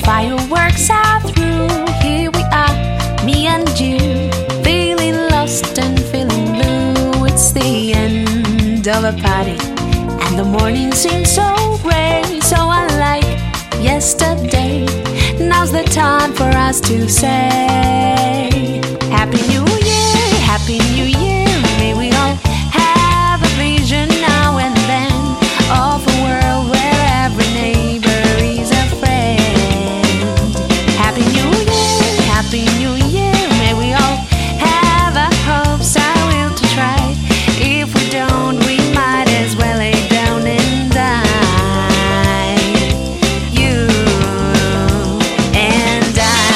fireworks are through. Here we are, me and you, feeling lost and feeling blue. It's the end of a party, and the morning seems so gray, so unlike yesterday. Now's the time for us to say Happy New Year, Happy New Year. May we all have a vision now and then of a world where every neighbor is a friend. Happy New Year, Happy New Year. May we all have a hope, so will to try. If we don't, we might as well lay down and die. You and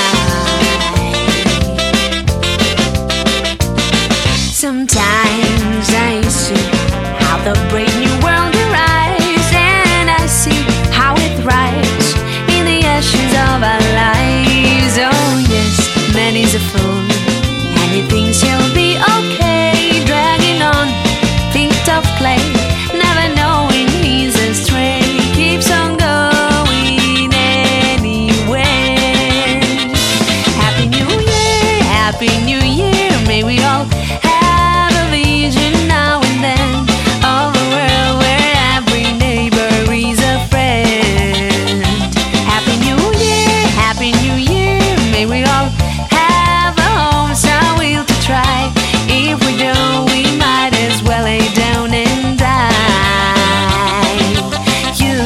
sometimes I see how the brave new world arrives, and I see how it thrives in the ashes of our lives. Oh yes, man is a fool, and he thinks he'll be okay, dragging on feet of clay, never knowing he's astray. Keeps on going anyway. Happy New Year, Happy New Year. May we all have a vision now and then of a world where every neighbor is a friend. Happy New Year, Happy New Year. May we all have a home, so we'll to try. If we don't, we might as well lay down and die. You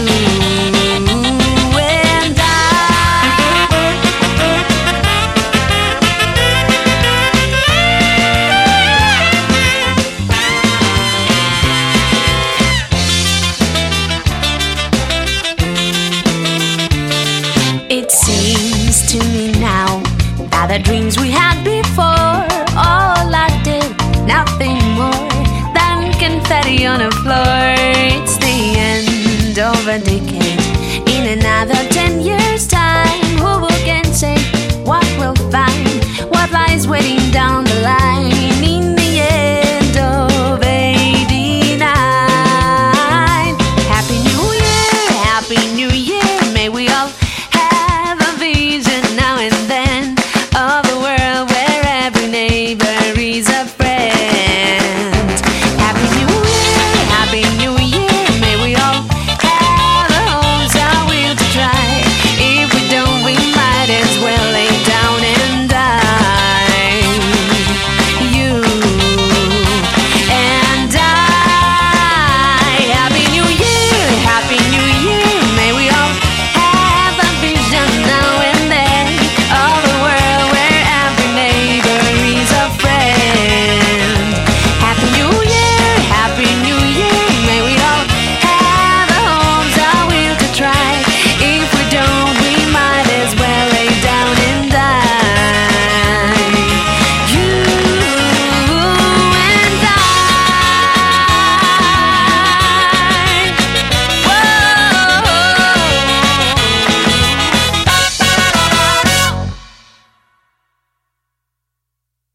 and It seems to me now that the dreams we have